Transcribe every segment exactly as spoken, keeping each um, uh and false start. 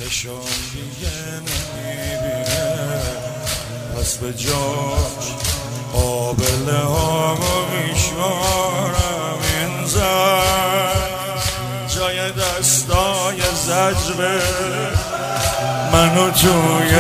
چشام دیگه نمیبینه، پس به جاش آبله هامو میشمارم. این زن جای دستای زجره منو توی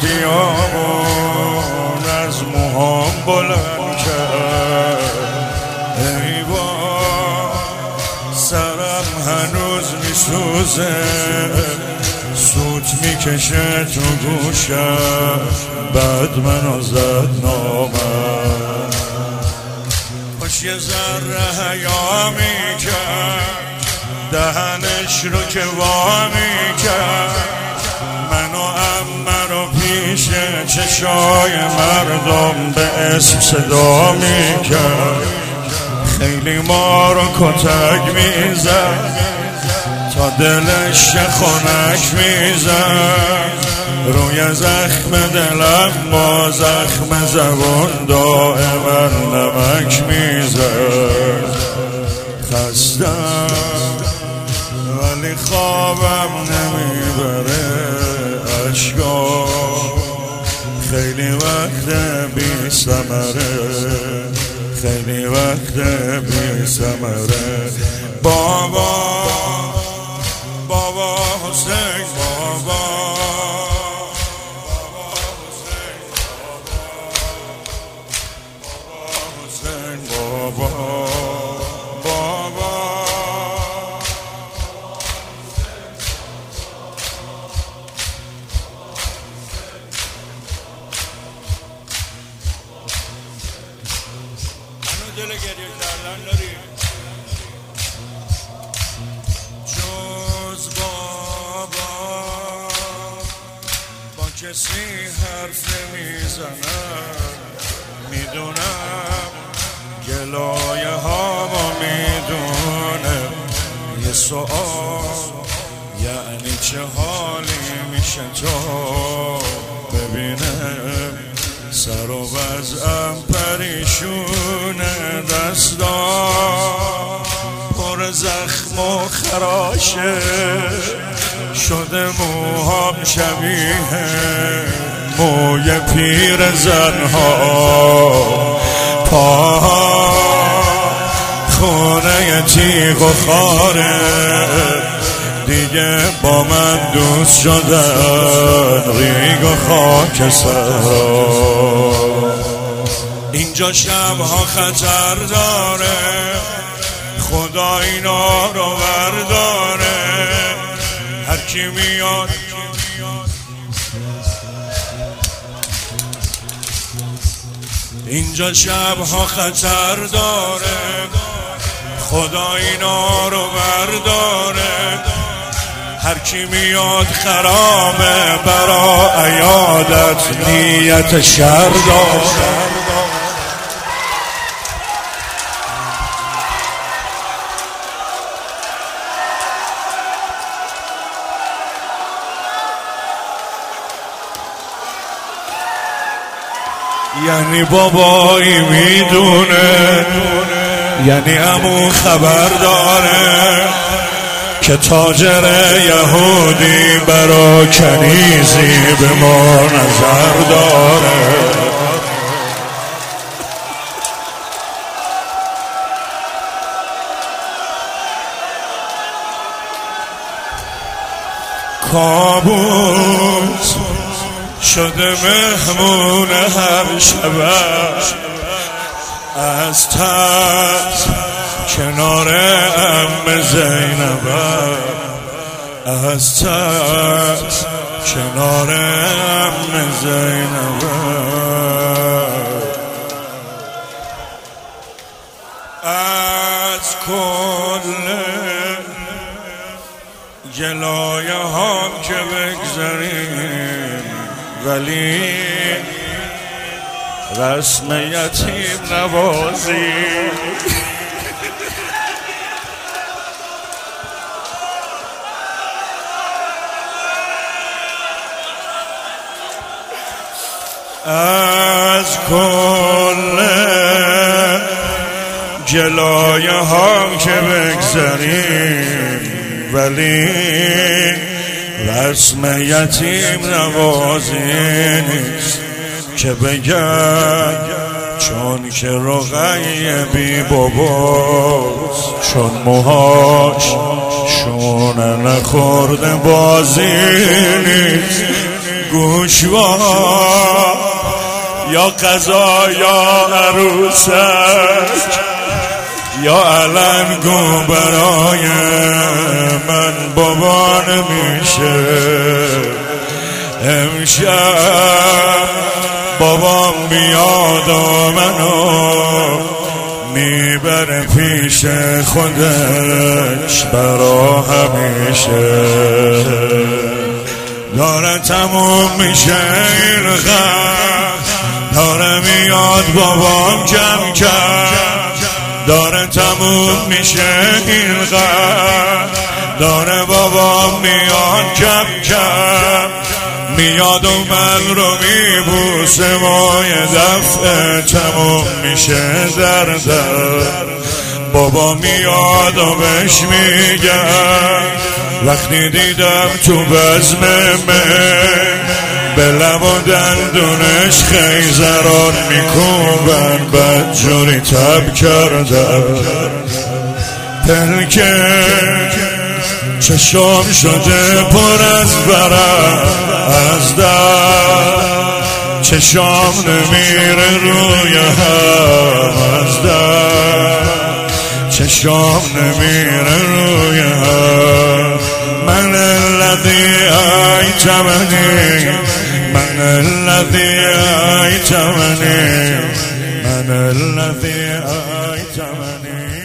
بیابون از موهام بلند کرد. ای بابا سرم هنوز میسوزه، سوت میکشه تو گوشم، بعد منو زد نامم. خوش یه ذره حیا میکرد، دهنش رو که وا میکرد، منو عمه رو پیش چشای مردم به اسم صدا میکرد. خیلی ما رو کتک میزد تا دلش خنک میزد، روی زخم دلم با زخم زبون دائما نمک میزد. خستم ولی خوابم نمیبره، اشکا خیلی وقت بی ثمره، خیلی وقت بی ثمره. بابا بابا حسین بابا، بابا حسین بابا، بابا منو دل گریه کردن داری جز بابا، با کسی حرف نمیزنم. میدونم گلایه هامو میدونه، یه سوال یعنی چه حالی میشه تو ببینم. سر و وضعم پریشونه، دستام پر زخم و خراشه شده، موهام شبیه موی پیر زنها، پاها خونه تیغ و خاره دیگه با من دوست شدن، ریگ و خاک سرا. اینجا شبها خطر داره، خدا اینا رو برداره. هر کی میاد اینجا شبها خطر داره، خدا اینا رو برداره. هر کی میاد خرابه، برا عیادت نیت شر داره. یعنی بابایی میدونه، یعنی عمو خبر داره که تاجر یهودی برا کنیزی به ما نظر داره. کابوس شده مهمون هر شب، از ترس کنار عم زینب، از ترس کنار عم زینب. از کل جلایه هم که بگذاریم، ولی رسم یتیم نوازی. از کل جلایه هم که بگذاریم، ولی رسم یتیم نوازی نیست که بگن چون که رقیه بی باباست، چون موهاش شونه نخورده بازی نیست. گوشوار یا قضا یا عروسک یا علنگو برای من بابا نمیشه. امشب بابام میاد و منو میبره پیش خودش برا همیشه. داره تموم میشه این غم، داره میاد بابام کم کم، داره تموم میشه این غم، داره بابام میاد کم کم، میاد و من رو میبوسه و یه دفعه تموم میشه در در. بابا میاد و بهش میگم وقتی دیدم تو بزم من به لب و دندونش خیزران میکوبن، بدجوری تب کردم پلکه چشم شده پر از برم از در، چشم نمیره روی هم از در، چشم نمیره روی هم. من الذی ایتمنی، من الذی ایتمنی، من الذی ایتمنی.